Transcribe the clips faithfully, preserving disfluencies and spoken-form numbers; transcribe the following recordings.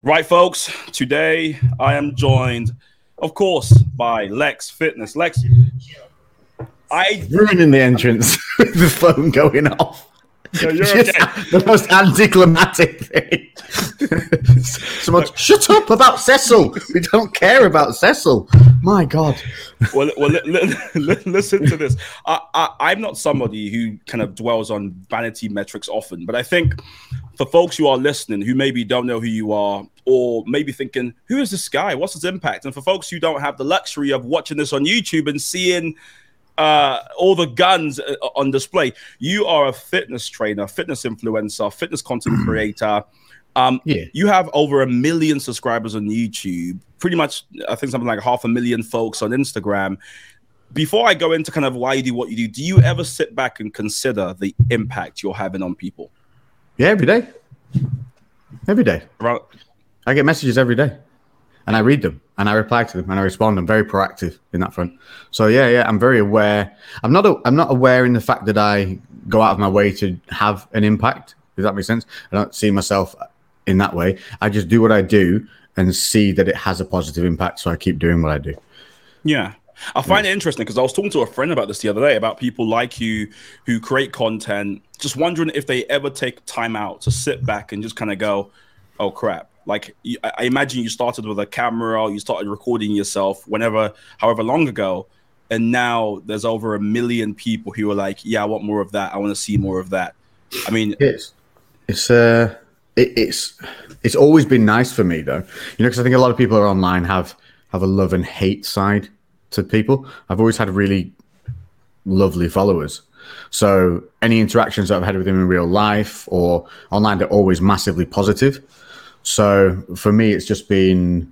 Right, folks, today I am joined, of course, by Lex Fitness. Lex, I... Ruining the entrance with the phone going off. No, you're Just okay. The most anticlimactic thing. Someone, shut up about Cecil. We don't care about Cecil. My God. Well, well li- li- li- listen to this. I, I, I'm not somebody who kind of dwells on vanity metrics often, but I think for folks who are listening who maybe don't know who you are, or maybe thinking, who is this guy? What's his impact? And for folks who don't have the luxury of watching this on YouTube and seeing uh, all the guns on display, you are a fitness trainer, fitness influencer, fitness content creator. Um, Yeah. You have over a million subscribers on YouTube, pretty much, I think something like half a million folks on Instagram. Before I go into kind of why you do what you do, do you ever sit back and consider the impact you're having on people? Yeah, every day. Every day. Right. I get messages every day. And I read them and I reply to them and I respond. I'm very proactive in that front. So yeah, yeah, I'm very aware. I'm not. A, I'm not aware in the fact that I go out of my way to have an impact. Does that make sense? I don't see myself in that way. I just do what I do and see that it has a positive impact. So I keep doing what I do. Yeah. I find it interesting because I was talking to a friend about this the other day about people like you who create content, just wondering if they ever take time out to sit back and just kind of go, oh, crap. Like, I imagine you started with a camera, you started recording yourself whenever, however long ago. And now there's over a million people who are like, yeah, I want more of that. I want to see more of that. I mean, it's, it's, uh, it, it's, it's always been nice for me though, you know, because I think a lot of people are online have, have a love and hate side to people. I've always had really lovely followers. So any interactions that I've had with them in real life or online, they're always massively positive. So for me, it's just been,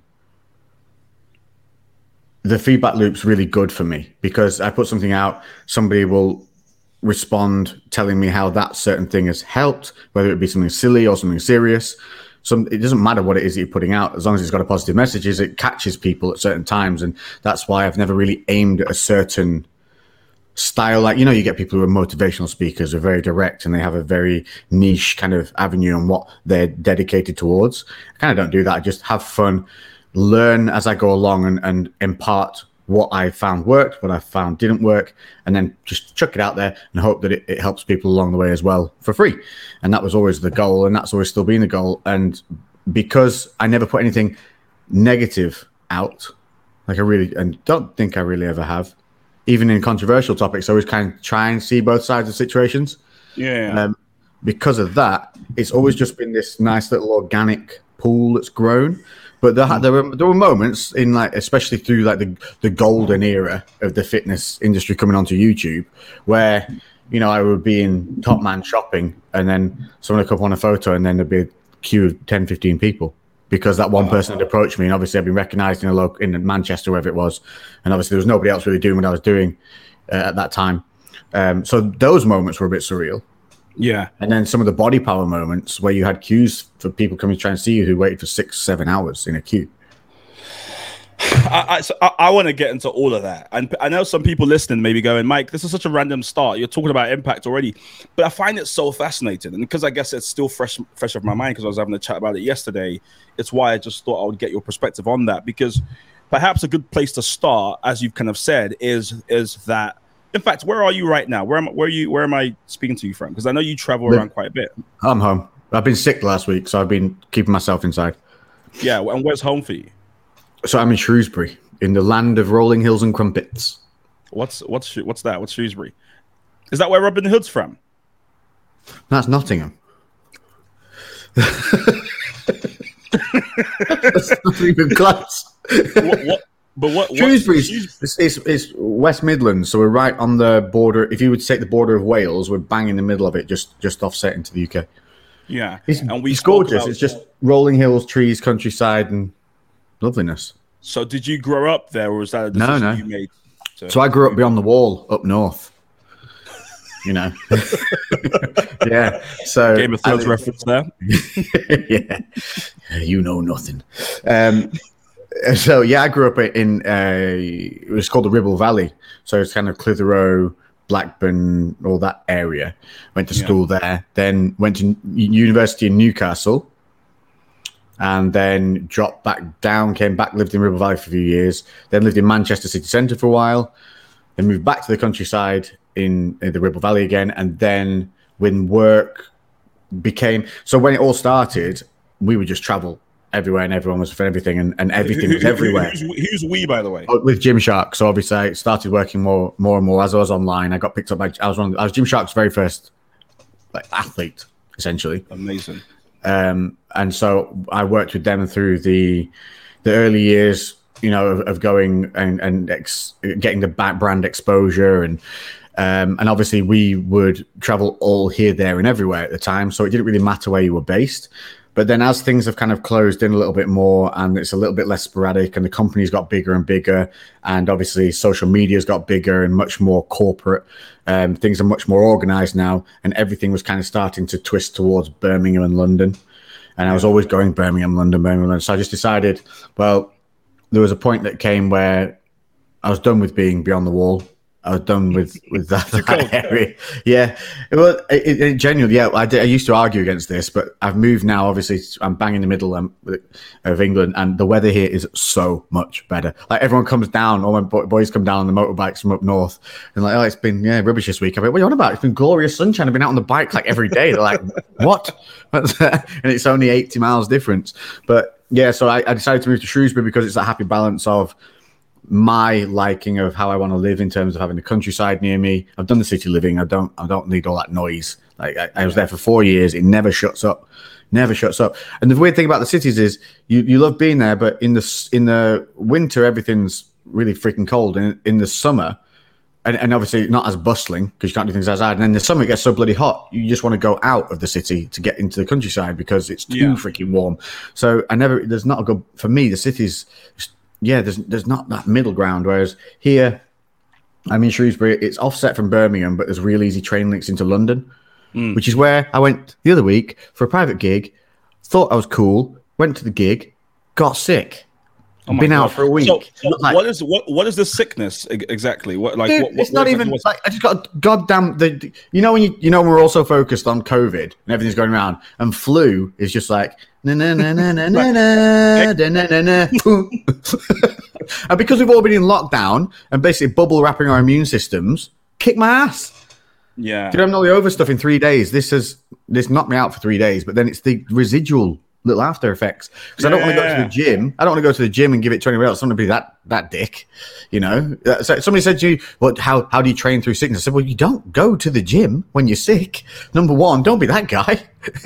the feedback loop's really good for me because I put something out, somebody will respond telling me how that certain thing has helped, whether it be something silly or something serious. Some, it doesn't matter what it is that you're putting out, as long as it's got a positive message, it catches people at certain times. And that's why I've never really aimed at a certain style. Like, you know, you get people who are motivational speakers, who are very direct and they have a very niche kind of avenue on what they're dedicated towards. I kind of don't do that. I just have fun, learn as I go along and, and impart what I found worked, what I found didn't work, and then just chuck it out there and hope that it, it helps people along the way as well for free. And that was always the goal, and that's always still been the goal. And because I never put anything negative out, like I really, and don't think I really ever have, even in controversial topics, I always kind of try and see both sides of situations. Yeah. Um, because of that, it's always just been this nice little organic pool that's grown. But there, there were there were moments in, like, especially through like the the golden era of the fitness industry coming onto YouTube, where, you know, I would be in Top Man shopping and then someone would come up on a photo and then there'd be a queue of ten, fifteen people because that one person had approached me, and obviously I'd been recognized in a local, in Manchester, wherever it was, and obviously there was nobody else really doing what I was doing uh, at that time. Um, so those moments were a bit surreal. Yeah. And then some of the body power moments where you had queues for people coming to try and see you who waited for six, seven hours in a queue. I, I, so I, I want to get into all of that. And I know some people listening may be going, Mike, this is such a random start. You're talking about impact already. But I find it so fascinating. And because I guess it's still fresh, fresh off my mind because I was having a chat about it yesterday, it's why I just thought I would get your perspective on that. Because perhaps a good place to start, as you've kind of said, is is that, in fact, where are you right now? Where am where are you? Where am I speaking to you from? Because I know you travel around quite a bit. I'm home. I've been sick last week, so I've been keeping myself inside. Yeah, and where's home for you? So I'm in Shrewsbury, in the land of rolling hills and crumpets. What's what's what's that? What's Shrewsbury? Is that where Robin Hood's from? That's Nottingham. That's not even close. What? what But what, what Shrewsbury is it's, it's West Midlands, so we're right on the border. If you would take the border of Wales, we're bang in the middle of it, just just offset into the U K. Yeah, it's, and we it's gorgeous. About, it's just rolling hills, trees, countryside, and loveliness. So, did you grow up there, or was that a decision no, no. you made? To- so I grew up beyond the wall, up north. You know, yeah. So Game of Thrones I, reference there. Yeah, you know nothing. Um, So yeah, I grew up in a, it was called the Ribble Valley. So it's kind of Clitheroe, Blackburn, all that area. Went to school yeah. there, then went to university in Newcastle, and then dropped back down, came back, lived in Ribble Valley for a few years, then lived in Manchester city centre for a while, then moved back to the countryside in, in the Ribble Valley again, and then when work became... So when it all started, we would just travel everywhere, and everyone was for everything, and, and everything was everywhere. Who's, who's we, by the way? With Gymshark. So obviously I started working more more and more as I was online. I got picked up by... I was, one of, I was Gymshark's very first like athlete, essentially. Amazing. Um, and so I worked with them through the the early years, you know, of, of going and and ex, getting the brand exposure, and um, and obviously we would travel all here, there, and everywhere at the time. So it didn't really matter where you were based. But then as things have kind of closed in a little bit more, and it's a little bit less sporadic, and the company's got bigger and bigger, and obviously social media's got bigger and much more corporate. Um, things are much more organized now, and everything was kind of starting to twist towards Birmingham and London. And I was always going Birmingham, London, Birmingham, London. So I just decided, well, there was a point that came where I was done with being beyond the wall. I was done with, with that, that area. Yeah. Well, it, it, genuinely, yeah, I, did, I used to argue against this, but I've moved now. Obviously, I'm bang in the middle um, of England, and the weather here is so much better. Like, everyone comes down, all my boys come down on the motorbikes from up north, and like, oh, it's been, yeah, rubbish this week. I'm like, what are you on about? It's been glorious sunshine. I've been out on the bike like every day. They're like, what? And it's only eighty miles difference. But yeah, so I, I decided to move to Shrewsbury because it's that happy balance of my liking of how I want to live in terms of having the countryside near me. I've done the city living. I don't I don't need all that noise. Like I, I was there for four years. It never shuts up. Never shuts up. And the weird thing about the cities is you, you love being there, but in the in the winter everything's really freaking cold. And in the summer, and, and obviously not as bustling because you can't do things outside. And then in the summer it gets so bloody hot. You just want to go out of the city to get into the countryside because it's too yeah. freaking warm. So I never there's not a good for me, the city's yeah, there's there's not that middle ground. Whereas here, I'm in Shrewsbury, it's offset from Birmingham, but there's real easy train links into London, mm. which is where I went the other week for a private gig. Thought I was cool, went to the gig, got sick. Oh been God. out for a week. So, so like, what is what what is the sickness exactly? What like dude, what, what, it's not even like I just got goddamn the you know when you you know we're also focused on COVID and everything's going around, and flu is just like na na na na na na na na na na. And because we've all been in lockdown and basically bubble wrapping our immune systems, kick my ass. Yeah, did I have all the over stuff in three days? This has this knocked me out for three days, but then it's the residual little after effects because yeah. I don't want to go to the gym. I don't want to go to the gym and give it to anyone else. I don't want to be that that dick, you know. So somebody said to you, "What? How how do you train through sickness?" I said, "Well, you don't go to the gym when you're sick. Number one, don't be that guy."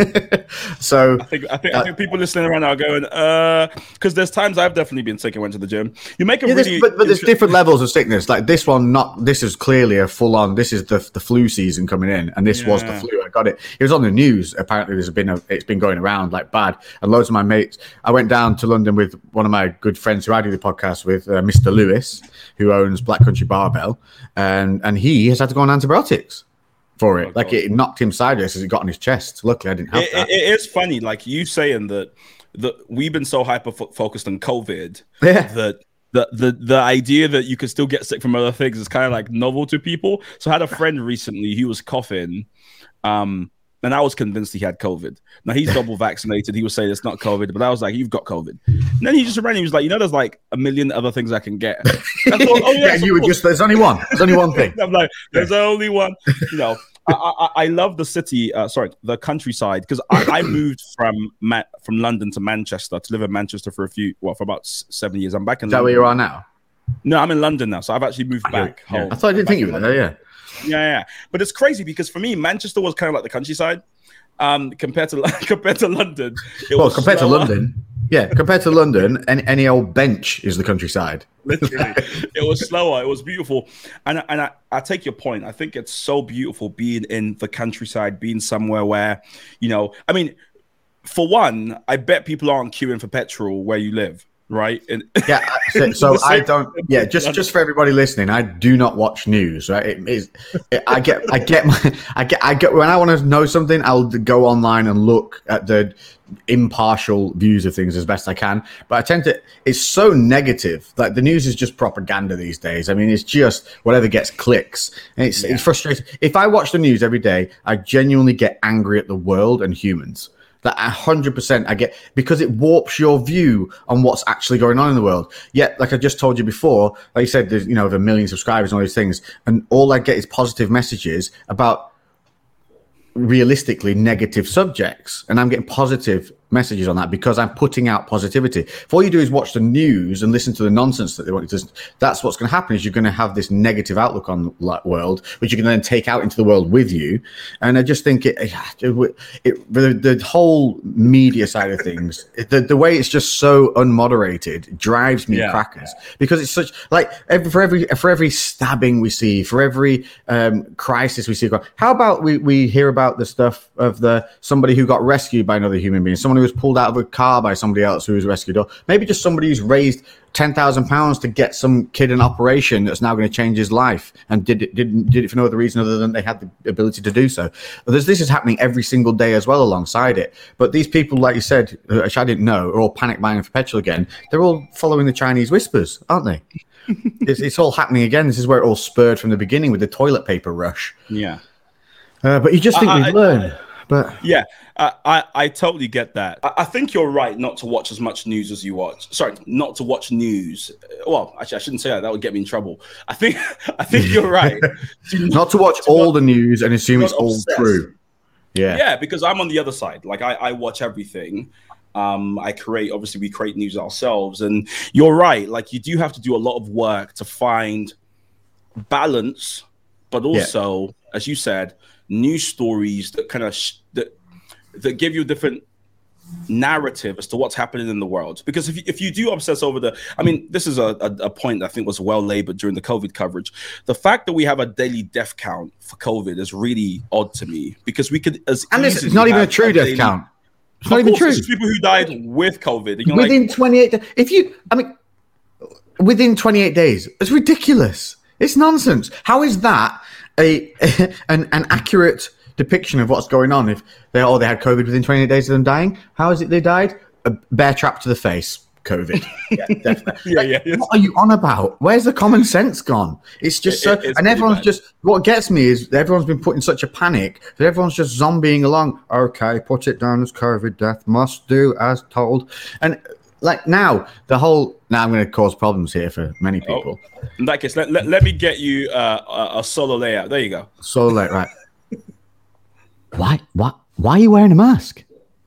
So I think I think, uh, I think people listening around now are going, uh, because there's times I've definitely been sick and went to the gym. You make a yeah, really, but, but there's different levels of sickness. Like this one, not this is clearly a full on. This is the the flu season coming in, and this yeah. was the flu. I got it. It was on the news. Apparently, there's been a it's been going around like bad, and loads of my mates. I went down to London with one of my good friends who I do the podcast with, uh, Mister Lewis, who owns Black Country Barbell, and and he has had to go on antibiotics for it. Oh, like God. It knocked him sideways as it got on his chest. Luckily, I didn't have it, that. It, it is funny, like you saying that that we've been so hyper fo- focused on COVID yeah. that the the the idea that you could still get sick from other things is kind of like novel to people. So I had a friend recently, he was coughing, um, and I was convinced he had COVID. Now he's double vaccinated. He was saying it's not COVID, but I was like, "You've got COVID." And then he just ran. He was like, "You know, there's like a million other things I can get." I thought, oh yeah, yeah you were just. There's only one. There's only one thing. I'm like, there's yeah. only one. You know. I, I, I love the city, uh, sorry, the countryside, because I, I moved from Ma- from London to Manchester to live in Manchester for a few, well, for about s- seven years. I'm back in. Is that London. where you are now? No, I'm in London now, so I've actually moved back yeah. home. I thought I didn't think you were there. Yeah, yeah, yeah. But it's crazy because for me, Manchester was kind of like the countryside, um, compared to compared to London. It well, was compared slower. to London. Yeah, compared to London, any, any old bench is the countryside. Literally, it was slower. It was beautiful, and and I, I take your point. I think it's so beautiful being in the countryside, being somewhere where, you know, I mean, for one, I bet people aren't queuing for petrol where you live, right? And yeah, so, so I don't. Yeah, just just for everybody listening, I do not watch news. Right? It is. It, I get. I get my. I get. I get when I want to know something, I'll go online and look at the impartial views of things as best I can, but I tend to it's so negative. Like the news is just propaganda these days. I mean, it's just whatever gets clicks, and it's, yeah. it's frustrating. If I watch the news every day, I genuinely get angry at the world and humans. That one hundred percent I get, because it warps your view on what's actually going on in the world. Yet, like I just told you before, like you said, there's, you know, over a million subscribers and all these things, and all I get is positive messages about realistically negative subjects, and I'm getting positive messages on that because I'm putting out positivity. If all you do is watch the news and listen to the nonsense that they want you to, that's what's going to happen, is you're going to have this negative outlook on the world, which you can then take out into the world with you. And I just think it, it, it the, the whole media side of things, the, the way it's just so unmoderated drives me yeah. crackers, because it's such like every, for every for every stabbing we see, for every um, crisis we see, how about we we hear about the stuff of the somebody who got rescued by another human being, someone who was pulled out of a car by somebody else who was rescued, or maybe just somebody who's raised ten thousand pounds to get some kid an operation that's now going to change his life, and did it didn't did it for no other reason other than they had the ability to do so. But there's, this is happening every single day as well alongside it. But these people, like you said, which I didn't know, are all panic buying for petrol again. They're all following the Chinese whispers, aren't they? it's, it's all happening again. This is where it all spurred from the beginning with the toilet paper rush. Yeah. Uh, but you just think we learn. But yeah, I, I, I totally get that. I, I think you're right not to watch as much news as you watch. Sorry, not to watch news. Well, actually, I shouldn't say that. That would get me in trouble. I think I think you're right. to not to watch to all watch, the news and assume it's all obsessed. True. Yeah, yeah, because I'm on the other side. Like I, I watch everything. Um, I create. Obviously, we create news ourselves, and you're right. Like you do have to do a lot of work to find balance, but also, yeah. as you said, news stories that kind of sh- that that give you a different narrative as to what's happening in the world. Because if you, if you do obsess over the, I mean, this is a, a, a point that I think was well labored during the COVID coverage. The fact that we have a daily death count for COVID is really odd to me, because we could as and it's, it's not even a true a death daily, count. It's not even true. There's people who died with COVID. And within like, twenty-eight, if you, I mean, within twenty-eight days, it's ridiculous. It's nonsense. How is that a an, an accurate depiction of what's going on? If they oh they had COVID within twenty-eight days of them dying, how is it they died? A bear trap to the face, COVID. Yeah, definitely. yeah, yeah. What are you on about? Where's the common sense gone? It's just it, so, it, and everyone's bad. Just. What gets me is everyone's been put in such a panic that everyone's just zombieing along. Okay, put it down as COVID death. Must do as told. And like now, the whole now I'm going to cause problems here for many people. Oh, in that case, let, let, let me get you uh, a, a solo layout. There you go. Solo layout, right? Why? Why? Why are you wearing a mask?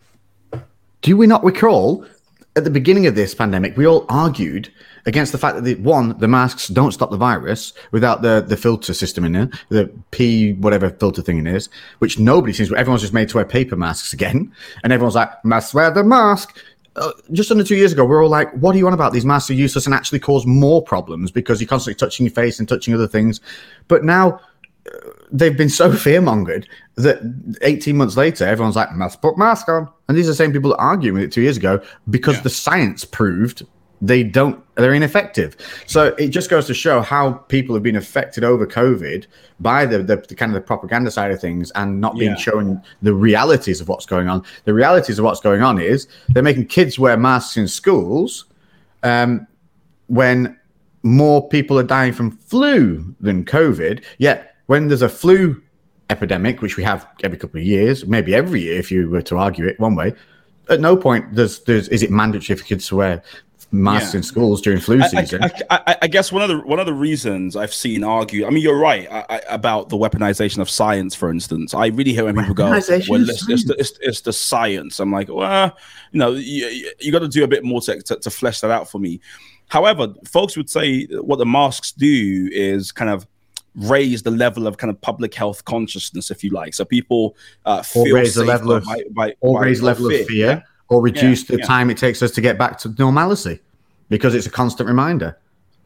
Do we not recall at the beginning of this pandemic, we all argued against the fact that the, one, the masks don't stop the virus without the, the filter system in it, the P whatever filter thing it is, which nobody seems. Everyone's just made to wear paper masks again, and everyone's like, "Must wear the mask." Uh, just under two years ago, we're all like, what do you want about these masks are useless and actually cause more problems because you're constantly touching your face and touching other things. But now uh, they've been so fear-mongered that eighteen months later, everyone's like, must put mask on. And these are the same people that argued with it two years ago because yeah. the science proved they don't, they're ineffective. So it just goes to show how people have been affected over COVID by the, the, the kind of the propaganda side of things and not being yeah. shown the realities of what's going on. The realities of what's going on is they're making kids wear masks in schools um, when more people are dying from flu than COVID. Yet when there's a flu epidemic, which we have every couple of years, maybe every year if you were to argue it one way, at no point does, does is it mandatory for kids to wear masks yeah. in schools during flu season. I, I, I, I guess one of the one of the reasons I've seen argue. I mean, you're right I, I, about the weaponization of science, for instance. I really hear when people go, "Well, it's, it's, the, it's, it's the science." I'm like, well, you know, you, you got to do a bit more to, to to flesh that out for me. However, folks would say what the masks do is kind of raise the level of kind of public health consciousness, if you like. So people uh, feel or raise the level of by, by, or by, raise by level fear. of fear. Yeah? Or reduce yeah, the yeah. time it takes us to get back to normalcy, because it's a constant reminder.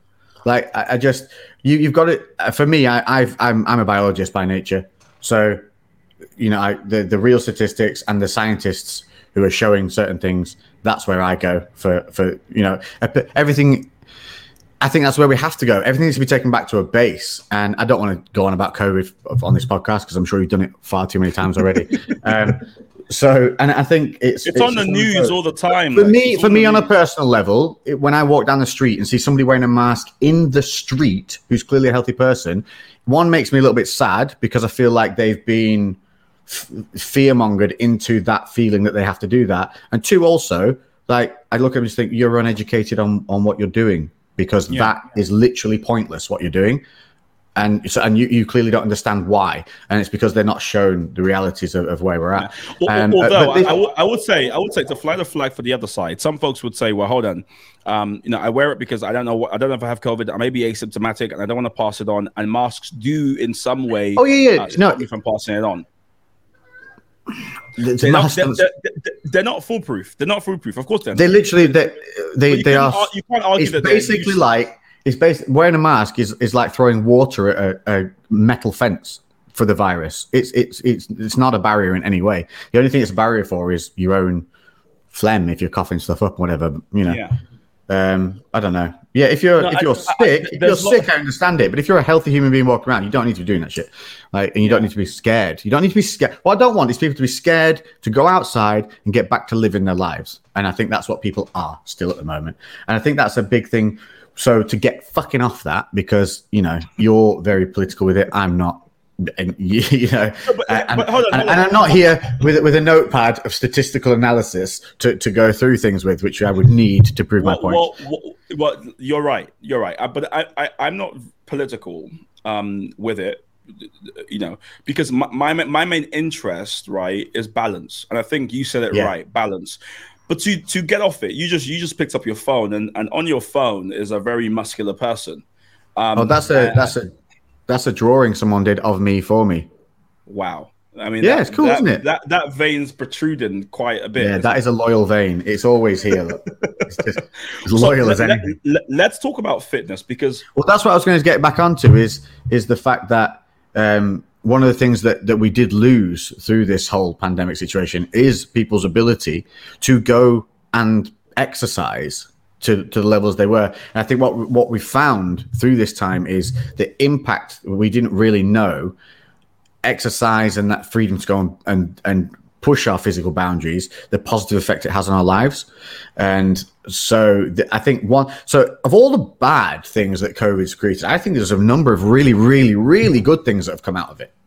Like I, I just, you, you've got it. For me, I, I've, I'm, I'm a biologist by nature, so you know, I, the the real statistics and the scientists who are showing certain things. That's where I go for for you know everything. I think that's where we have to go. Everything needs to be taken back to a base. And I don't want to go on about COVID on this podcast because I'm sure you've done it far too many times already. um, So, and I think it's it's, it's on the news all the time. For like, me, for me, on a personal level, it, when I walk down the street and see somebody wearing a mask in the street who's clearly a healthy person, one makes me a little bit sad because I feel like they've been f- fear mongered into that feeling that they have to do that. And two, also, like I look at them and just think you're uneducated on on what you're doing, because yeah. that is literally pointless what you're doing. And so, and you, you clearly don't understand why, and it's because they're not shown the realities of, of where we're at. Yeah. Um, Although this, I, I, w- I would say, I would say to fly the flag for the other side. Some folks would say, "Well, hold on, um, you know, I wear it because I don't know, what, I don't know if I have COVID. I may be asymptomatic, and I don't want to pass it on." And masks do, in some way, oh yeah, yeah, uh, no, stop you from passing it on. The, they're, not, they're, they're, they're not foolproof. They're not foolproof. Of course, they're. They literally, they, they, they are. You can't argue it's that basically like. It's basically wearing a mask is, is like throwing water at a, a metal fence for the virus. It's it's it's it's not a barrier in any way. The only thing it's a barrier for is your own phlegm if you're coughing stuff up, whatever. You know. Yeah. Um, I don't know. Yeah, if you're no, if you're I, sick, I, if you're sick, I understand it. But if you're a healthy human being walking around, you don't need to be doing that shit. Like, and you yeah. don't need to be scared. You don't need to be scared. What I don't want is people to be scared to go outside and get back to living their lives. And I think that's what people are still at the moment. And I think that's a big thing. So to get fucking off that, because, you know, you're very political with it, I'm not, and you, you know, but, and, but hold on, and, hold and I'm not here with with a notepad of statistical analysis to, to go through things with, which I would need to prove well, my point. Well, well, well, you're right, you're right, I, but I, I, I'm not political um, with it, you know, because my, my my main interest, right, is balance, and I think you said it yeah. right, balance. But to to get off it, you just you just picked up your phone, and, and on your phone is a very muscular person. Um, oh, that's a uh, that's a that's a drawing someone did of me for me. Wow, I mean, yeah, that, it's cool, that, isn't it? That that vein's protruding quite a bit. Yeah, that it? is a loyal vein. It's always here. It's just as loyal so, as let, anything. Let, let's talk about fitness, because well, that's what I was going to get back onto is is the fact that. Um, One of the things that, that we did lose through this whole pandemic situation is people's ability to go and exercise to, to the levels they were. And I think what what we found through this time is the impact we didn't really know. Exercise and that freedom to go and, and, and push our physical boundaries, the positive effect it has on our lives. And so the, I think one, so of all the bad things that COVID's created, I think there's a number of really, really, really good things that have come out of it.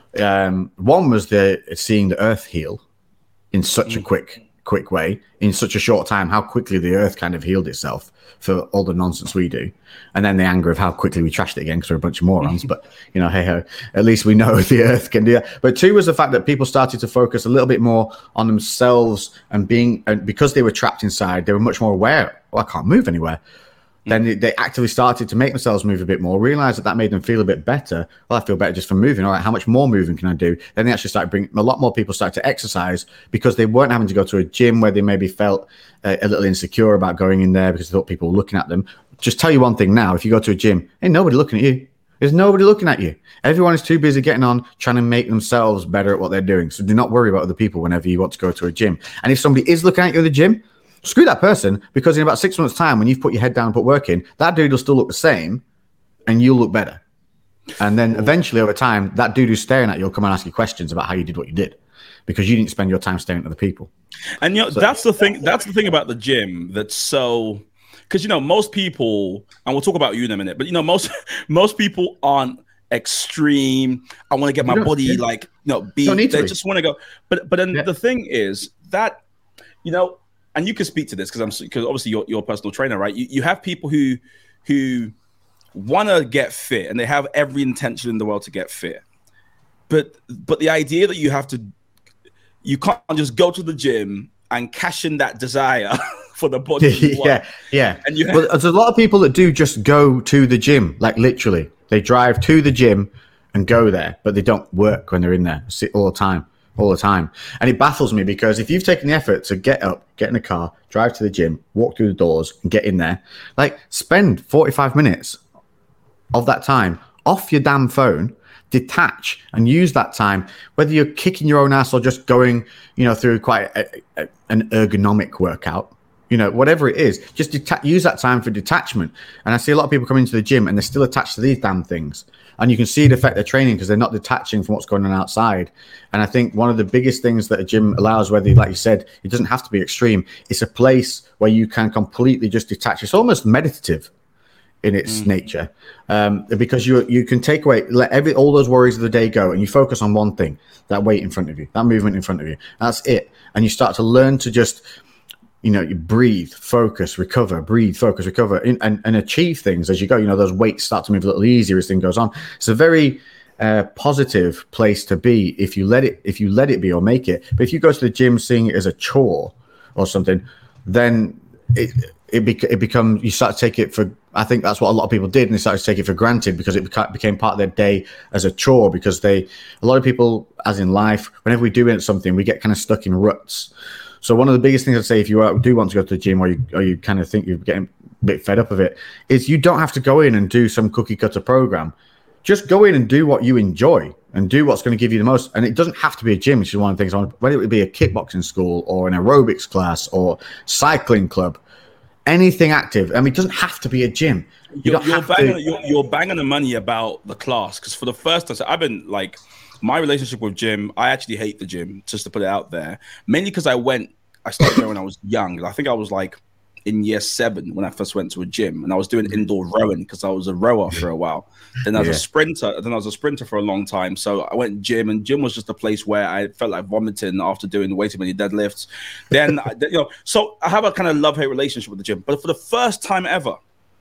Um, one was the seeing the earth heal in such a quick, quick way, in such a short time, how quickly the earth kind of healed itself for all the nonsense we do. And then the anger of how quickly we trashed it again because we're a bunch of morons. But, you know, hey ho, at least we know the earth can do that. But two was the fact that people started to focus a little bit more on themselves and being, and because they were trapped inside, they were much more aware, well, I can't move anywhere. Then they actively started to make themselves move a bit more, realized that that made them feel a bit better. Well, I feel better just from moving. All right, how much more moving can I do? Then they actually started bringing, a lot more people started to exercise because they weren't having to go to a gym where they maybe felt uh, a little insecure about going in there because they thought people were looking at them. Just tell you one thing now, if you go to a gym, ain't nobody looking at you. There's nobody looking at you. Everyone is too busy getting on, trying to make themselves better at what they're doing. So do not worry about other people whenever you want to go to a gym. And if somebody is looking at you in the gym, screw that person, because in about six months' time, when you've put your head down and put work in, that dude will still look the same and you'll look better. And then eventually over time, that dude who's staring at you will come and ask you questions about how you did what you did because you didn't spend your time staring at other people. And you know, so, that's the thing. That's the thing about the gym that's so, because, you know, most people, and we'll talk about you in a minute, but, you know, most most people aren't extreme. I want to get my body yeah. like, you know, be, they to just want to go. But, but then yeah. the thing is that, you know, and you can speak to this because I'm because obviously you're, you're a personal trainer, right? You you have people who who want to get fit and they have every intention in the world to get fit, but but the idea that you have to you can't just go to the gym and cash in that desire for the body. You want. yeah, yeah. And you have- well, there's a lot of people that do just go to the gym, like literally, they drive to the gym and go there, but they don't work when they're in there. Sit all the time. all the time. And it baffles me because if you've taken the effort to get up, get in a car, drive to the gym, walk through the doors and get in there, like spend forty-five minutes of that time off your damn phone, detach and use that time, whether you're kicking your own ass or just going, you know, through quite a, a, an ergonomic workout, you know, whatever it is, just deta- use that time for detachment. And I see a lot of people come into the gym and they're still attached to these damn things. And you can see it affect their training because they're not detaching from what's going on outside. And I think one of the biggest things that a gym allows, whether, like you said, it doesn't have to be extreme. It's a place where you can completely just detach. It's almost meditative in its Mm. nature, um, because you you can take away let every all those worries of the day go, and you focus on one thing: that weight in front of you, that movement in front of you. That's it, and you start to learn to just, you know, you breathe, focus, recover, breathe, focus, recover, and, and, and achieve things as you go. You know, those weights start to move a little easier as thing goes on. It's a very uh, positive place to be if you let it if you let it be or make it. But if you go to the gym seeing it as a chore or something, then it it, bec- it becomes, you start to take it for, I think that's what a lot of people did, and they started to take it for granted because it beca- became part of their day as a chore. Because they, a lot of people, as in life, whenever we do something, we get kind of stuck in ruts. So one of the biggest things I'd say, if you are, do want to go to the gym, or you or you kind of think you're getting a bit fed up of it, is you don't have to go in and do some cookie cutter program. Just go in and do what you enjoy and do what's going to give you the most. And it doesn't have to be a gym, which is one of the things I want, whether it would be a kickboxing school or an aerobics class or cycling club, anything active. I mean, it doesn't have to be a gym. You You're, don't you're, have banging, to. you're, you're banging the money about the class, because for the first time, so I've been like, my relationship with gym, I actually hate the gym, just to put it out there, mainly because I went, I started going when I was young. I think I was like in year seven when I first went to a gym, and I was doing indoor rowing because I was a rower for a while. Then I was Yeah. a sprinter. Then I was a sprinter for a long time. So I went gym, and gym was just a place where I felt like vomiting after doing way too many deadlifts. Then, I- you know, so I have a kind of love-hate relationship with the gym. But for the first time ever,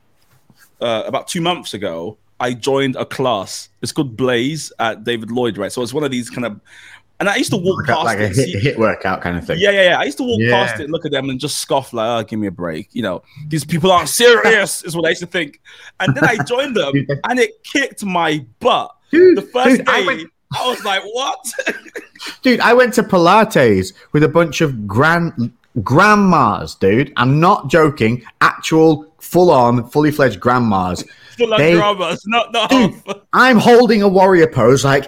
uh, about two months ago, I joined a class. It's called Blaze at David Lloyd, right? So it's one of these kind of, and I used to walk Like a, past like it. a and hit, see- hit workout kind of thing. yeah, yeah, yeah. I used to walk Yeah. past it, look at them, and just scoff like, "Oh, give me a break." You know, these people aren't serious, is what I used to think. And then I joined them, and it kicked my butt. Dude, The first dude, day, I I, went- was like, "What?" Dude, I went to Pilates with a bunch of grand grandmas, dude. I'm not joking. Actual, full-on, fully fledged grandmas. Full on They- dramas, not not Dude, half. I'm holding a warrior pose, like,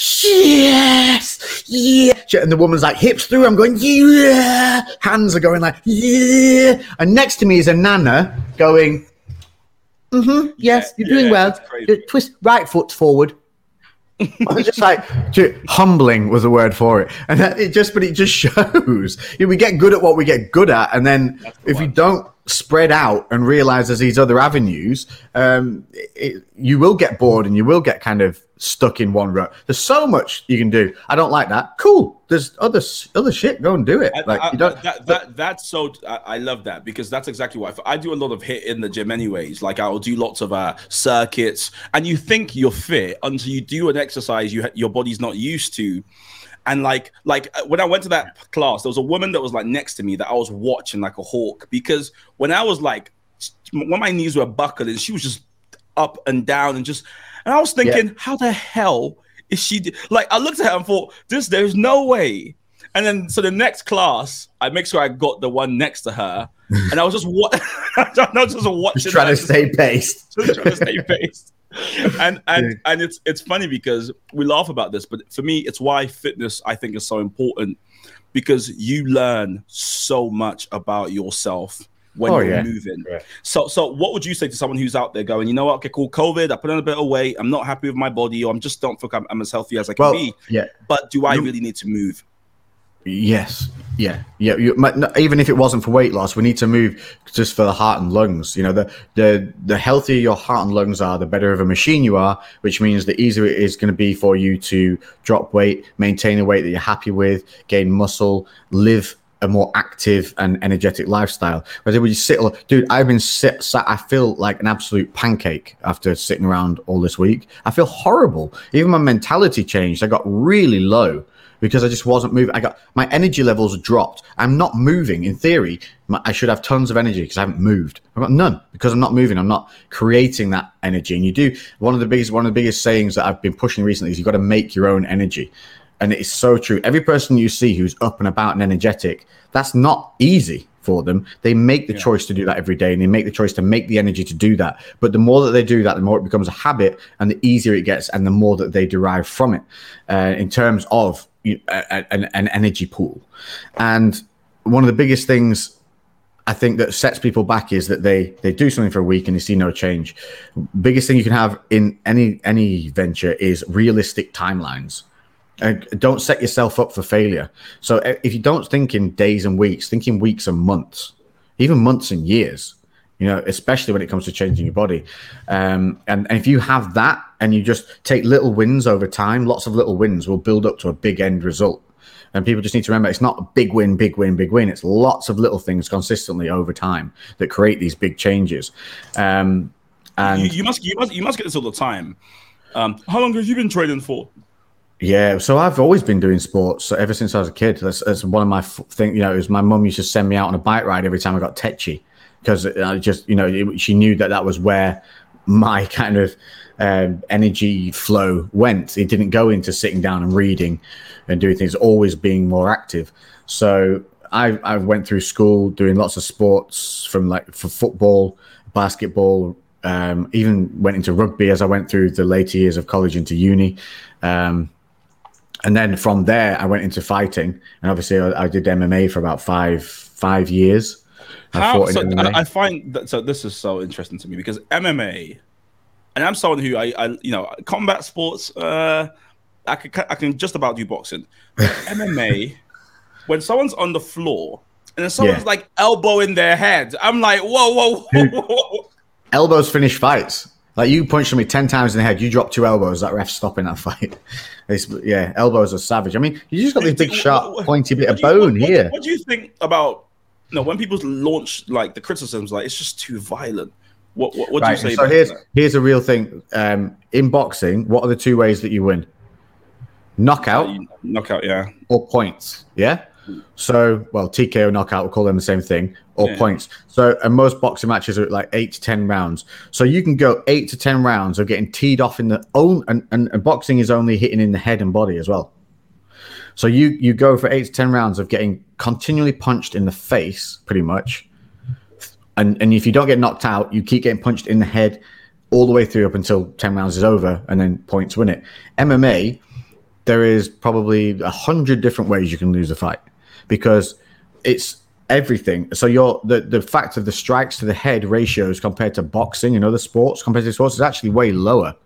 yes, yeah. And the woman's like, hips through. I'm going, yeah. Hands are going like, yeah. And next to me is a nana going, mm-hmm, yes, Yeah, you're doing yeah, well. it's crazy. Twist right foot forward. I was just like, dude, humbling was the word for it, and that, it just, but it just shows. You know, we get good at what we get good at, and then That's the if you one. don't spread out and realize there's these other avenues, um, it, you will get bored and you will get kind of stuck in one rut. There's so much you can do. I don't like that. Cool. There's other other shit. Go and do it. I, Like I, you don't. that, that that's so I, I love that, because that's exactly what I, I do a lot of hit in the gym anyways. Like I'll do lots of uh circuits, and you think you're fit until you do an exercise you ha- your body's not used to. And like like uh, when I went to that class, there was a woman that was like next to me that I was watching like a hawk, because when I was like, when my knees were buckled and she was just up and down and just, and I was thinking, Yeah. how the hell is she d-? Like I looked at her and thought, this there's no way. And then so the next class, I make sure I got the one next to her, and I was just what I was just watching, Just trying her to stay paced. just trying to stay paced. And and Yeah. and it's it's funny because we laugh about this, but for me, it's why fitness I think is so important, because you learn so much about yourself when Oh, you're yeah. moving. Yeah. So so what would you say to someone who's out there going, you know what, okay, cool, COVID, I put on a bit of weight, I'm not happy with my body, or I'm just don't feel I'm, I'm as healthy as I can Well, be, yeah. but do I You- really need to move? Yes, yeah, yeah. You, my, no, even if it wasn't for weight loss, we need to move just for the heart and lungs. You know, the the the healthier your heart and lungs are, the better of a machine you are. Which means the easier it is going to be for you to drop weight, maintain a weight that you're happy with, gain muscle, live a more active and energetic lifestyle. Whether when you sit, dude, I've been sit, sat. I feel like an absolute pancake after sitting around all this week. I feel horrible. Even my mentality changed. I got really low, because I just wasn't moving. I got my energy levels dropped. I'm not moving. In theory, my, I should have tons of energy because I haven't moved. I've got none because I'm not moving. I'm not creating that energy. And you do one of the biggest one of the biggest sayings that I've been pushing recently is you've got to make your own energy, and it is so true. Every person you see who's up and about and energetic, that's not easy for them. They make the Yeah. choice to do that every day, and they make the choice to make the energy to do that. But the more that they do that, the more it becomes a habit, and the easier it gets, and the more that they derive from it uh, in terms of you know, an, an energy pool. And one of the biggest things I think that sets people back is that they they do something for a week and they see no change. Biggest thing you can have in any any venture is realistic timelines. Uh, don't set yourself up for failure. So if you don't think in days and weeks, think in weeks and months, even months and years. You know, especially when it comes to changing your body. Um, and, and if you have that and you just take little wins over time, lots of little wins will build up to a big end result. And people just need to remember it's not a big win, big win, big win. It's lots of little things consistently over time that create these big changes. Um, and you, you must you must you must get this all the time. Um, how long have you been training for? Yeah, so I've always been doing sports ever since I was a kid. That's, that's one of my things. You know, it was my mum used to send me out on a bike ride every time I got tetchy. Because I just, you know, it, she knew that that was where my kind of um, energy flow went. It didn't go into sitting down and reading and doing things, always being more active. So I, I went through school doing lots of sports, from like for football, basketball, um, even went into rugby as I went through the later years of college into uni. Um, and then from there, I went into fighting. And obviously I, I did M M A for about five, five years. How, so I, I find that, so this is so interesting to me because M M A, and I'm someone who I, I you know, combat sports, uh, I can I can just about do boxing. But M M A, when someone's on the floor and then someone's yeah. like elbowing their head, I'm like, whoa, whoa, whoa, whoa, whoa. Elbows finish fights. Like you punched me ten times in the head, you drop two elbows, that ref's stopping that fight. It's, yeah, elbows are savage. I mean, you just got this big sharp, pointy bit of bone what, here. What, what do you think about? No, when people launch like the criticisms, like it's just too violent. What what, what right. do you say? So about here's that? here's a real thing. Um, in boxing, what are the two ways that you win? Knockout, uh, you, knockout, yeah, or points, yeah. So, well, T K O, knockout, we'll call them the same thing, or yeah. points. So, and most boxing matches are like eight to ten rounds. So you can go eight to ten rounds of getting teed off in the own, and, and, and boxing is only hitting in the head and body as well. So you you go for eight to ten rounds of getting continually punched in the face, pretty much. And and if you don't get knocked out, you keep getting punched in the head all the way through up until ten rounds is over, and then points win it. M M A, there is probably a hundred different ways you can lose a fight because it's everything. So you're the, the fact of the strikes to the head ratios compared to boxing and other sports, competitive sports, is actually way lower.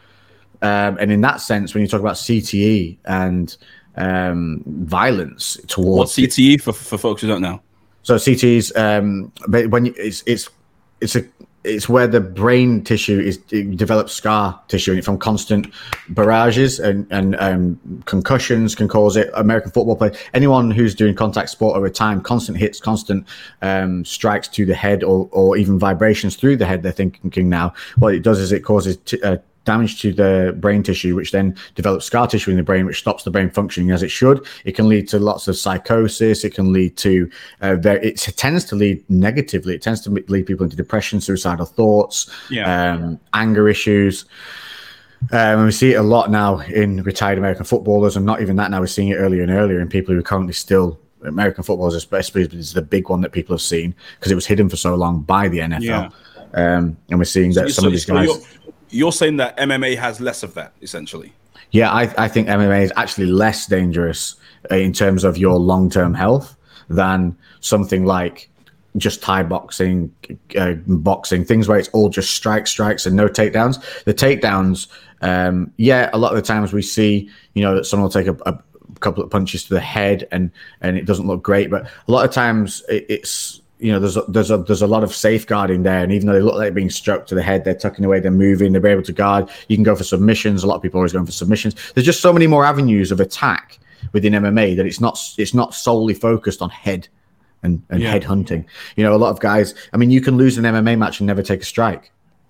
Um, and in that sense, when you talk about C T E and um violence towards what's C T E for for folks who don't know? So C T E's um but when you, it's it's it's a it's where the brain tissue is it develops scar tissue from constant barrages and and um concussions can cause it. American football play, anyone who's doing contact sport over time, constant hits, constant um strikes to the head or or even vibrations through the head, they're thinking now what it does is it causes t- uh, damage to the brain tissue, which then develops scar tissue in the brain, which stops the brain functioning as it should. It can lead to lots of psychosis. It can lead to, uh, very, it tends to lead negatively. It tends to lead people into depression, suicidal thoughts, yeah. um, anger issues. Um, and we see it a lot now in retired American footballers, and not even that now, we're seeing it earlier and earlier in people who are currently still American footballers, especially is the big one that people have seen because it was hidden for so long by the N F L. Yeah. Um, and we're seeing that so, some so, of these guys... So You're saying that M M A has less of that, essentially? Yeah, I, I think M M A is actually less dangerous in terms of your long-term health than something like just Thai boxing, uh, boxing, things where it's all just strikes, strikes, and no takedowns. The takedowns, um, yeah, a lot of the times we see, you know, that someone will take a, a couple of punches to the head and and it doesn't look great, but a lot of times it, it's you know, there's a, there's a there's a lot of safeguarding there, and even though they look like they're being struck to the head, they're tucking away, they're moving, they're able to guard. You can go for submissions. A lot of people are always going for submissions. There's just so many more avenues of attack within M M A that it's not it's not solely focused on head and, and yeah. head hunting. You know, a lot of guys. I mean, you can lose an M M A match and never take a strike.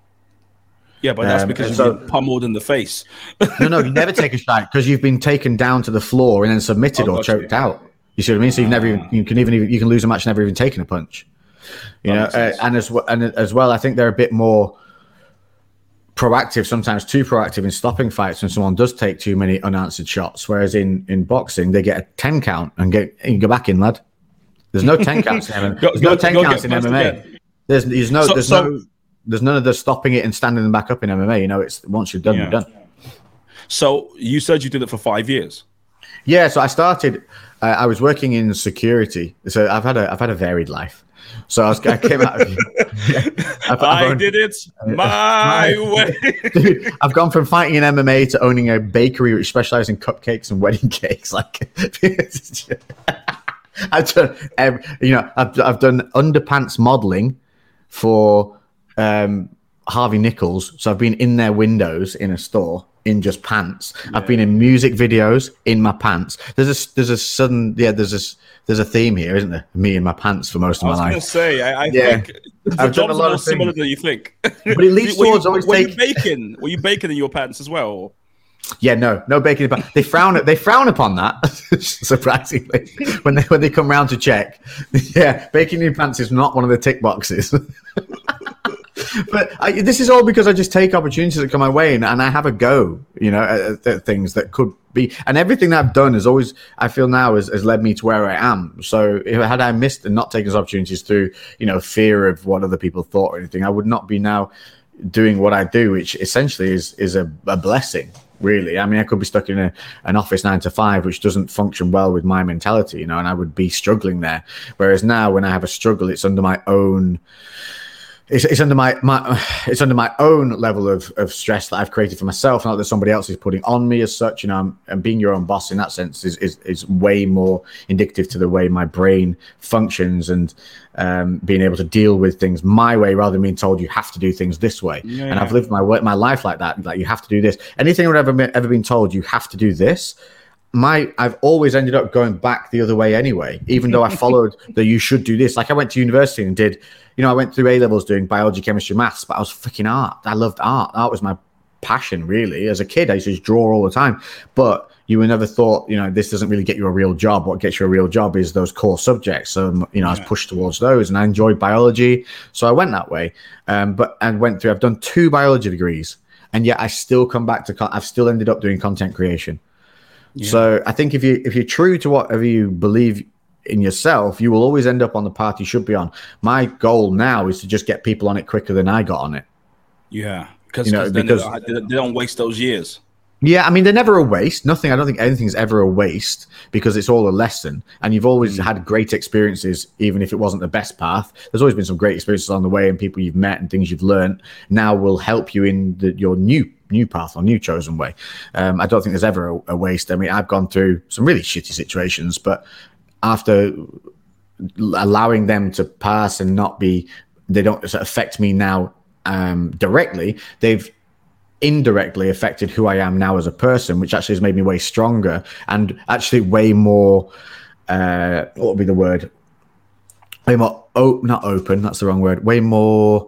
Yeah, but that's um, because you've been pummeled in the face. no, no, you never take a strike because you've been taken down to the floor and then submitted oh, or choked you. out. You see what I mean? So you've never even, you can even, even you can lose a match never even taking a punch. You know, uh, and as well, and as well, I think they're a bit more proactive, sometimes too proactive in stopping fights when someone does take too many unanswered shots. Whereas in, in boxing, they get a ten count and get and you go back in, lad. There's no ten counts in M M A. There's go, no ten counts in M M A. Again. There's there's no so, there's so, no there's none of the stopping it and standing them back up in M M A. You know, it's once you're done, yeah. you're done. So you said you did it for five years. Yeah, so I started. Uh, I was working in security, so I've had a I've had a varied life. So I, was, I came out of yeah, I've, I I've owned, did it my way. Dude, I've gone from fighting in M M A to owning a bakery which specializes in cupcakes and wedding cakes. Like, I've done, you know, I've I've done underpants modeling for um, Harvey Nichols. So I've been in their windows in a store in just pants. Yeah. I've been in music videos in my pants. There's a there's a sudden yeah there's a there's a theme here, isn't there? Me in my pants for most of my life. I was going to say, I, I yeah. think the I've jobs are more similar than you think. But at least were, swords you, always were take. You baking? Were you baking in your pants as well? Yeah, no, no baking. They frown they frown upon that, surprisingly, when they when they come round to check. Yeah, baking in your pants is not one of the tick boxes. But I, this is all because I just take opportunities that come my way, and, and I have a go, you know, at, at things that could be. And everything that I've done is always, I feel now, has, has led me to where I am. So if had I missed and not taken those opportunities through, you know, fear of what other people thought or anything, I would not be now doing what I do, which essentially is is a, a blessing. Really, I mean, I could be stuck in a, an office nine to five, which doesn't function well with my mentality, you know, and I would be struggling there. Whereas now, when I have a struggle, it's under my own. It's, it's under my, my it's under my own level of, of stress that I've created for myself, not that somebody else is putting on me as such. You know, I'm, and being your own boss in that sense is, is is way more indicative to the way my brain functions and um, being able to deal with things my way rather than being told you have to do things this way. Yeah. And I've lived my my life like that. Like you have to do this. Anything I've ever ever been told you have to do this. My I've always ended up going back the other way anyway, even though I followed the you should do this. Like I went to university and did, you know, I went through A levels doing biology, chemistry, maths, but I was freaking art. I loved art. Art was my passion, really. As a kid, I used to just draw all the time. But you were never thought, you know, this doesn't really get you a real job. What gets you a real job is those core subjects. So, you know, I was pushed towards those and I enjoyed biology. So I went that way. Um, but I went through, I've done two biology degrees and yet I still come back to, I've still ended up doing content creation. Yeah. So I think if you if you're true to whatever you believe in yourself, you will always end up on the path you should be on. My goal now is to just get people on it quicker than I got on it. Yeah, because you know, because they, they don't waste those years. Yeah, I mean, they're never a waste. Nothing. I don't think anything's ever a waste because it's all a lesson. And you've always mm. had great experiences, even if it wasn't the best path. There's always been some great experiences on the way, and people you've met and things you've learned now will help you in the, your new new path or new chosen way. Um, I don't think there's ever a, a waste. I mean, I've gone through some really shitty situations, but after allowing them to pass and not be, they don't affect me now um, directly. They've indirectly affected who I am now as a person, which actually has made me way stronger and actually way more, uh, what would be the word? Way more, oh, not open, that's the wrong word. Way more,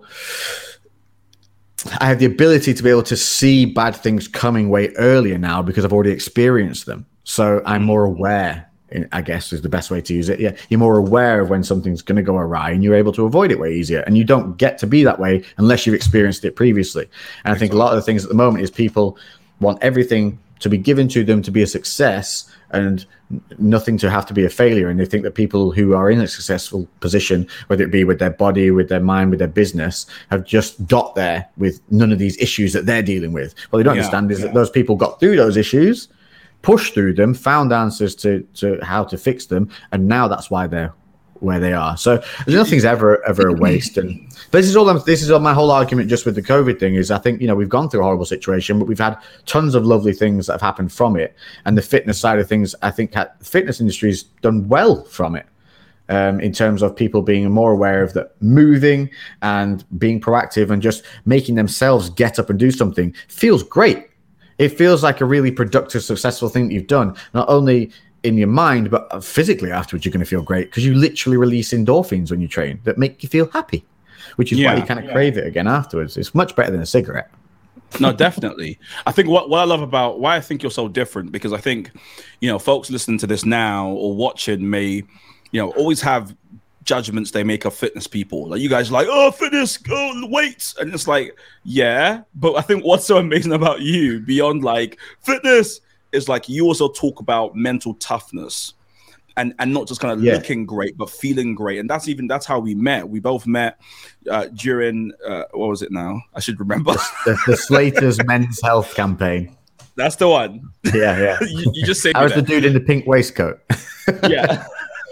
I have the ability to be able to see bad things coming way earlier now because I've already experienced them. So I'm more aware, I guess is the best way to use it. Yeah, you're more aware of when something's going to go awry and you're able to avoid it way easier. And you don't get to be that way unless you've experienced it previously. And I think a lot of the things at the moment is people want everything to be given to them to be a success and nothing to have to be a failure. And they think that people who are in a successful position, whether it be with their body, with their mind, with their business, have just got there with none of these issues that they're dealing with. What they don't yeah, understand is yeah. that those people got through those issues, pushed through them, found answers to, to how to fix them, and now that's why they're where they are. So nothing's ever ever a waste. And this is all I'm, this is all my whole argument just with the COVID thing is I think, you know, we've gone through a horrible situation, but we've had tons of lovely things that have happened from it. And the fitness side of things, I think the fitness industry's done well from it. Um, in terms of people being more aware of that moving and being proactive and just making themselves get up and do something feels great. It feels like a really productive, successful thing that you've done, not only in your mind, but physically afterwards, you're going to feel great because you literally release endorphins when you train that make you feel happy, which is yeah, why you kind of yeah. crave it again afterwards. It's much better than a cigarette. No, definitely. I think what, what I love about why I think you're so different, because I think, you know, folks listening to this now or watching may, you know, always have judgments they make of fitness people. Like you guys are like, oh, fitness, oh, weights. And it's like, yeah. But I think what's so amazing about you beyond like fitness is like you also talk about mental toughness and, and not just kind of yeah. looking great, but feeling great. And that's even, that's how we met. We both met uh, during, uh, what was it now? I should remember. The, the Slater's men's health campaign. That's the one. Yeah, yeah. you, you just said I was that. the dude in the pink waistcoat. Yeah.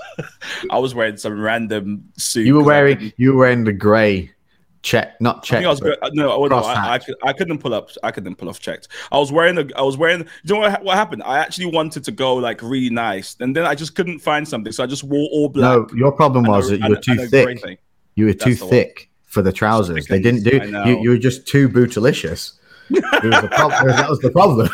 I was wearing some random suit. You were wearing, you were wearing the grey check, not check. I I was, no, no I, I, could, I couldn't pull up. I couldn't pull off checked. I was wearing the. I was wearing. You know what, what happened? I actually wanted to go like really nice, and then I just couldn't find something, so I just wore all black. No, your problem was that you were too thick. You were too thick for the trousers. They didn't do. You, you were just too bootylicious. There was a problem. That was the problem.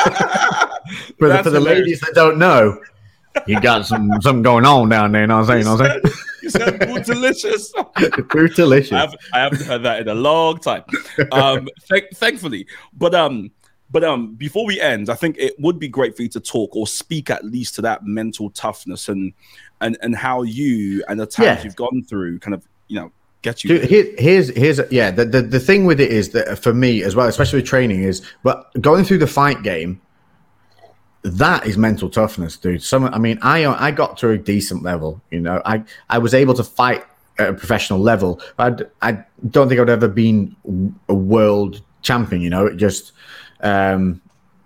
for the, for the ladies that don't know, you got some something going on down there. You know what I'm saying? You, know what you said bootylicious. Bootylicious. I haven't, I haven't heard that in a long time. Um, th- thankfully, but um, but um, before we end, I think it would be great for you to talk or speak at least to that mental toughness and and and how you and the times yeah. you've gone through, kind of, you know. Get you. Dude, here, here's here's yeah. The, the the thing with it is that for me as well, especially with training, is but going through the fight game, that is mental toughness, dude. Some, I mean, I I got to a decent level. You know, I I was able to fight at a professional level. But I I don't think I'd ever been a world champion. You know, it just um,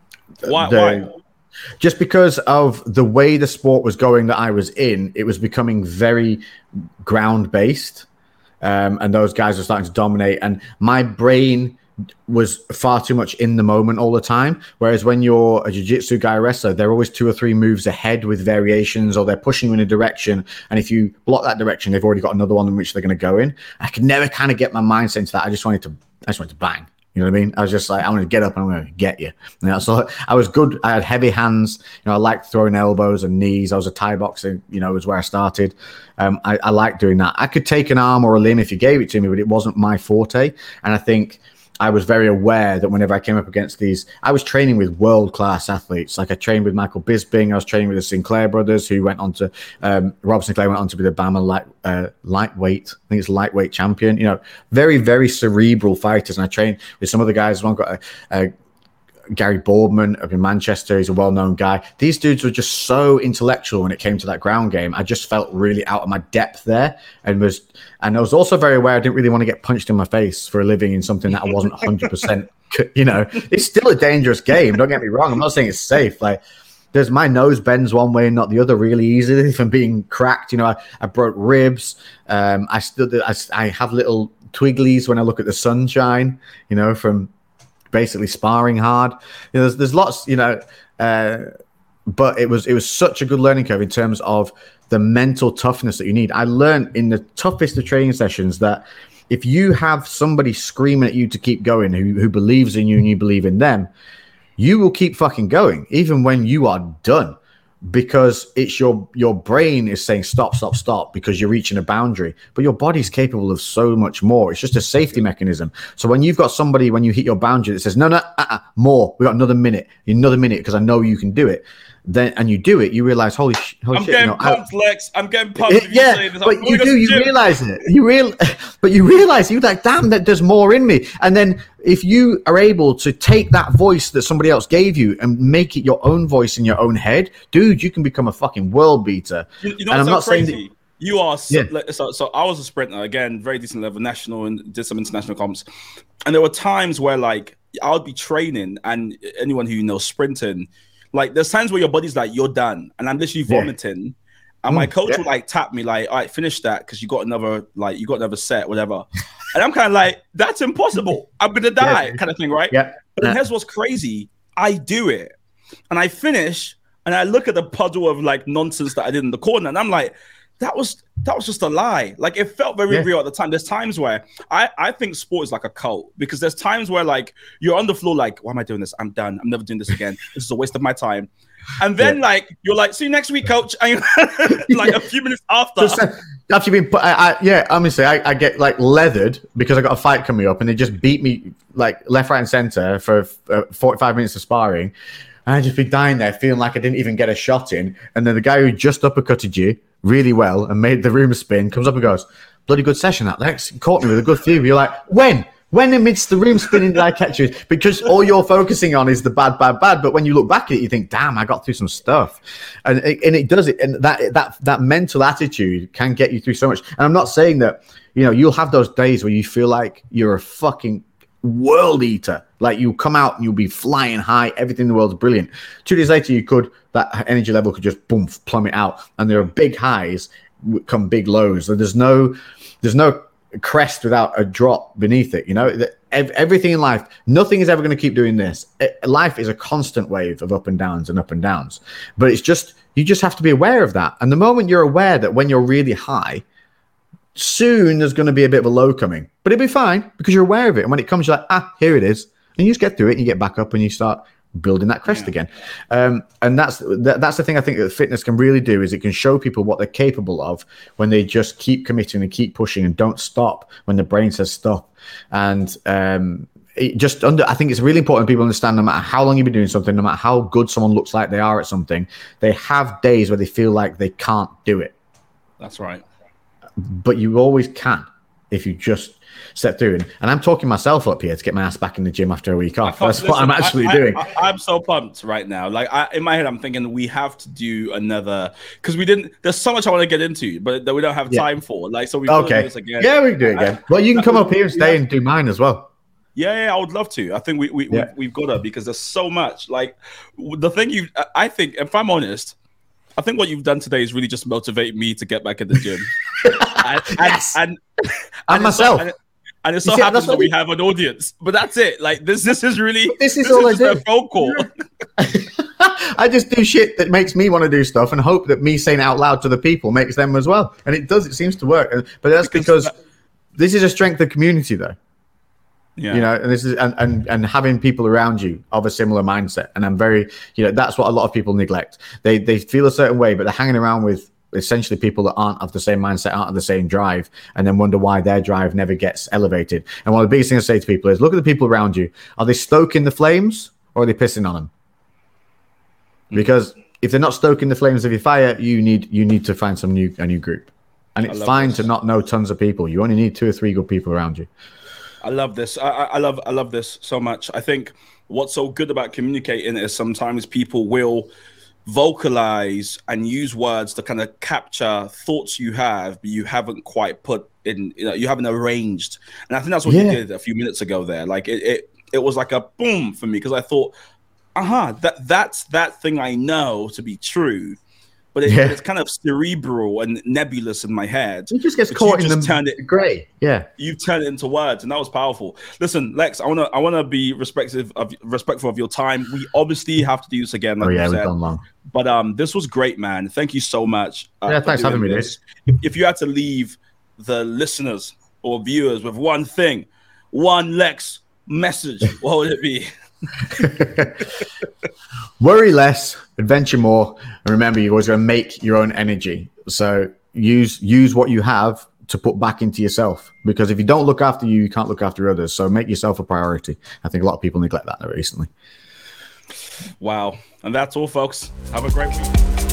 why the, why. Just because of the way the sport was going that I was in, it was becoming very ground based. Um, and those guys are starting to dominate, and my brain was far too much in the moment all the time. Whereas when you're a jiu-jitsu guy wrestler, they're always two or three moves ahead with variations, or they're pushing you in a direction, and if you block that direction, they've already got another one in which they're going to go in. I could never kind of get my mindset into that. I just wanted to, I just wanted to bang. You know what I mean? I was just like, I'm going to get up and I'm going to get you. You know, so I was good. I had heavy hands. You know, I liked throwing elbows and knees. I was a Thai boxer, you know, was where I started. Um, I, I liked doing that. I could take an arm or a limb if you gave it to me, but it wasn't my forte. And I think I was very aware that whenever I came up against these, I was training with world-class athletes. Like I trained with Michael Bisping. I was training with the Sinclair brothers, who went on to, um, Rob Sinclair went on to be the BAMMA light, uh, lightweight, I think it's lightweight champion. You know, very, very cerebral fighters. And I trained with some other guys. One got a, a Gary Boardman up in Manchester. He's a well-known guy. These dudes were just so intellectual when it came to that ground game. I just felt really out of my depth there, and was, and I was also very aware I didn't really want to get punched in my face for a living in something that I wasn't one hundred percent. You know, it's still a dangerous game. Don't get me wrong. I'm not saying it's safe. Like, there's my nose bends one way and not the other really easily from being cracked. You know, I, I broke ribs. Um, I still, I, I have little twigglies when I look at the sunshine. You know, from basically sparring hard. You know, there's, there's lots, you know, uh, but it was it was such a good learning curve in terms of the mental toughness that you need. I learned in the toughest of training sessions that if you have somebody screaming at you to keep going, who who believes in you and you believe in them, you will keep fucking going, even when you are done. Because it's your your brain is saying stop, stop, stop, because you're reaching a boundary, but your body's capable of so much more. It's just a safety mechanism. So when you've got somebody, when you hit your boundary that says no, no, uh-uh, more, we got another minute, another minute, because I know you can do it. Then and you do it, you realize, holy, holy I'm shit! getting you know, pumped, I, Lex. I'm getting pumped. It, yeah, you but you do. You realize it. You real, but you realize you're like, damn, that there's more in me. And then if you are able to take that voice that somebody else gave you and make it your own voice in your own head, dude, you can become a fucking world beater. You, you know and what's I'm not so crazy? saying that, you are so, yeah. so, so I was a sprinter, again, very decent level, national, and did some international comps. And there were times where, like, I would be training, and anyone who knows sprinting, like, there's times where your body's like, you're done, and I'm literally vomiting. Yeah. And my coach yeah. would like tap me, like, all right, finish that, because you got another, like, you got another set, whatever. And I'm kind of like, that's impossible. I'm gonna die, yeah. kind of thing, right? Yeah. But then here's what's crazy: I do it, and I finish, and I look at the puddle of like nonsense that I did in the corner, and I'm like, that was that was just a lie. Like, it felt very yeah. real at the time. There's times where I, I think sport is like a cult, because there's times where, like, you're on the floor like, why am I doing this? I'm done. I'm never doing this again. This is a waste of my time. And then yeah. like, you're like, see you next week, coach. And like yeah. a few minutes after. Just, uh, after you've been put, I, I, yeah, honestly, I, I get like leathered because I got a fight coming up and they just beat me like left, right and center for uh, forty-five minutes of sparring. And I'd just be dying there feeling like I didn't even get a shot in. And then the guy who just uppercutted you really well and made the room spin comes up and goes, bloody good session that, Lex. You caught me with a good few. You're like, when? When amidst the room spinning did I catch you? Because all you're focusing on is the bad, bad, bad. But when you look back at it, you think, damn, I got through some stuff. And it, and it does it. And that, that, that mental attitude can get you through so much. And I'm not saying that, you know, you'll have those days where you feel like you're a fucking world eater. Like, you come out and you'll be flying high. Everything in the world's brilliant. Two days later, you could, that energy level could just boom, plummet out. And there are big highs, come big lows. There's no, there's no crest without a drop beneath it. You know, everything in life, nothing is ever going to keep doing this. Life is a constant wave of up and downs and up and downs. But it's just, you just have to be aware of that. And the moment you're aware that when you're really high, soon there's going to be a bit of a low coming, but it'll be fine because you're aware of it. And when it comes, you're like, ah, here it is. And you just get through it and you get back up and you start building that crest yeah. again. Um, and that's that, that's the thing I think that fitness can really do is it can show people what they're capable of when they just keep committing and keep pushing and don't stop when the brain says stop. And um, it just under, I think it's really important people understand no matter how long you've been doing something, no matter how good someone looks like they are at something, they have days where they feel like they can't do it. That's right. But you always can if you just step through. And, and I'm talking myself up here to get my ass back in the gym after a week off. That's listen, what I'm actually I, doing. I, I, I'm so pumped right now. Like I, in my head, I'm thinking we have to do another because we didn't. There's so much I want to get into, but that we don't have time yeah. for. Like so, we okay. do this again. Yeah, we can do it again. I, well, you can come up here and stay yeah. and do mine as well. Yeah, yeah, I would love to. I think we we yeah. we we've got to because there's so much. Like the thing you, I think, if I'm honest. I think what you've done today is really just motivate me to get back in the gym. and, yes. and, and, and, and myself. So, and, and it so see, happens that we have an audience. But that's it. Like this this is really this is this all is I do. A phone call. I just do shit that makes me want to do stuff and hope that me saying it out loud to the people makes them as well. And it does, it seems to work. But that's because, because that, this is a strength of community though. Yeah. You know, and this is and, and and having people around you of a similar mindset. And I'm very, you know, that's what a lot of people neglect. They they feel a certain way, but they're hanging around with essentially people that aren't of the same mindset, aren't of the same drive, and then wonder why their drive never gets elevated. And one of the biggest things I say to people is look at the people around you. Are they stoking the flames or are they pissing on them? Mm-hmm. Because if they're not stoking the flames of your fire, you need you need to find some new a new group. And it's fine this. to not know tons of people. You only need two or three good people around you. I love this. I, I love I love this so much. I think what's so good about communicating is sometimes people will vocalize and use words to kind of capture thoughts you have, but you haven't quite put in, you know, you haven't arranged. And I think that's what yeah. you did a few minutes ago there. Like it it, it was like a boom for me because I thought, uh-huh, that that's that thing I know to be true. But it, yeah. it's kind of cerebral and nebulous in my head. It just gets caught in the it, grey. Yeah, you turn it into words, and that was powerful. Listen, Lex, I wanna, I wanna be respectful of respectful of your time. We obviously have to do this again. Like oh yeah, we've said. gone long. But um, this was great, man. Thank you so much. Uh, yeah, thanks for having me. This. If, if you had to leave the listeners or viewers with one thing, one Lex message, what would it be? Worry less, adventure more, and remember you're always going to make your own energy. So use use what you have to put back into yourself, because if you don't look after you, you can't look after others. So make yourself a priority. I think a lot of people neglect that recently. Wow. And that's all, folks. Have a great week.